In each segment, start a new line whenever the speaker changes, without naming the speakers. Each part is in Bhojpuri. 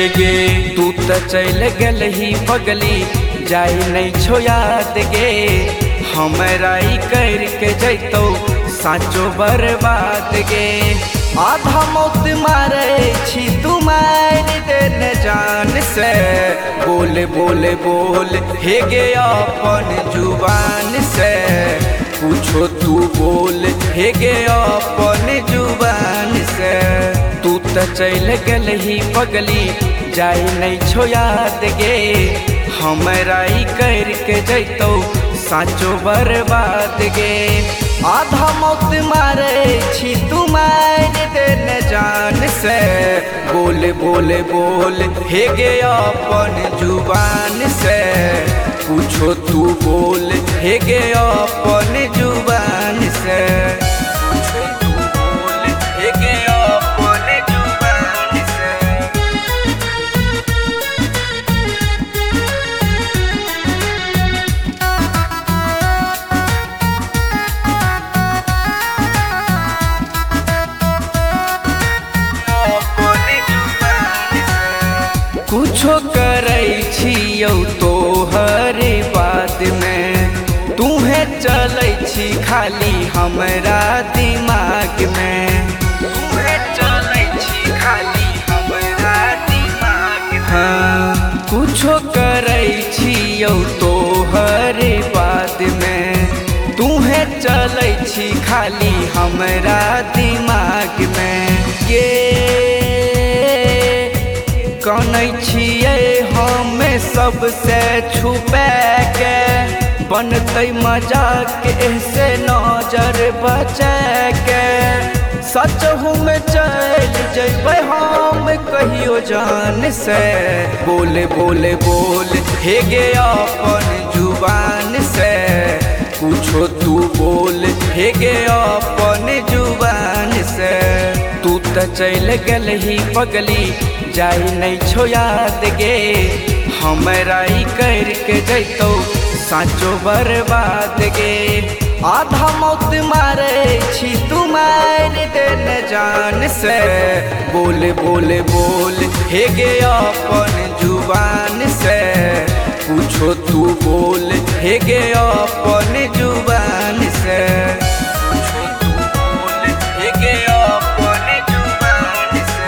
गे तू त चल गलही पगली जाई नहीं छो याद गे हमरा ई करके जैतो साचो बर्बाद गे आधा मौत मारे छी तू मार देने जान से बोल बोल बोल हे गे अपन जुबान से पूछो तू बोल हे गे अपन जुबान से तू त चल गलही पगली जाई नहीं छो याद गे हमरा ई करके जैतो साचो बर्बाद गे आधा मौत मारे छी तू मार देने जान से बोल बोल बोल हे गे अपन जुबान से पूछो तू बोल हे गे अपन जुबान से पूछो तू बोल हे गे अपन जुबान से कुछो करै छियौ तोहरे बात में तूहे चलै छी खाली हमरा दिमाग में तूहे चलै छी खाली हमरा दिमाग में हाँ कुछो करै छियौ तोहरे बात में तूहे चलै छी खाली हमरा दिमाग में ये कनै छियै हमें सबसे छुपा के बनतै मजाक ऐसे नजर बचा के सचहु में चल जैबै हम कहियो जान से बोल बोल बोल हे गे अपन जुबान से पूछो तू बोल हे गे अपन जुबान से तू त चल गलही पगली जाई नहीं छो याद गे हमरा ई करके जैतो साचो बर्बाद गे आधा मौत मारे छी तू मार देने जान से बोल बोल बोल हे गे अपन जुबान से पूछो तू बोल हे गे अपन जुबान से पूछो तू बोल हे गे अपन जुबान से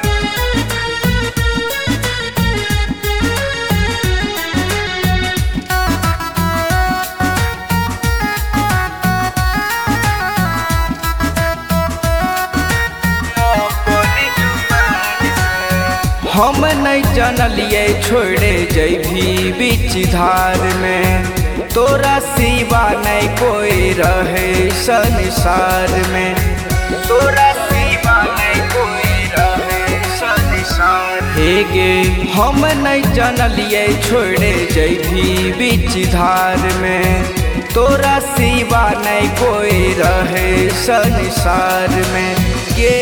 हम नहीं जानलिए छोड़े जैभी बीच धार में तोरा सिवा नहीं कोई रहे संसार में तोरा सिवा नहीं कोई रहे संसार हे गे हम नहीं जानलिए छोड़े जैभी बीच धार में तोरा सिवा नहीं कोई रहे संसार में ये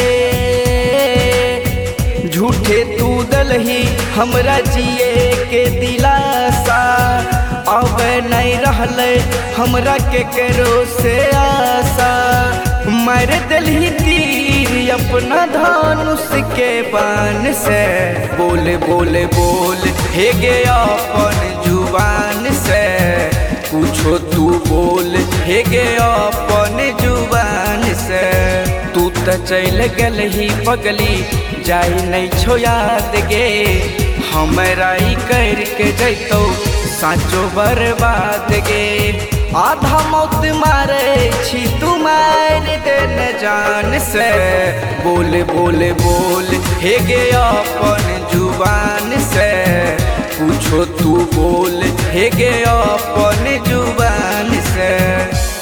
झूठे तू दलही हमरा जिए के दिलासा अब नहीं रहले हमरा के करो से आशा मार दलही तीर अपना धनुष के बाण से बोल बोल बोल हे गे अपन जुबान से पूछो तू बोल हे गे अपन जुबान से तू त चल गलही पगली जाई नहीं छो याद गे हमरा ई करके जैतो साचो बर्बाद गे आधा मौत मारे छी तू मार देने जान से बोल बोल बोल हे गे अपन जुबान से पूछो तू बोल हे गे अपन जुबान से।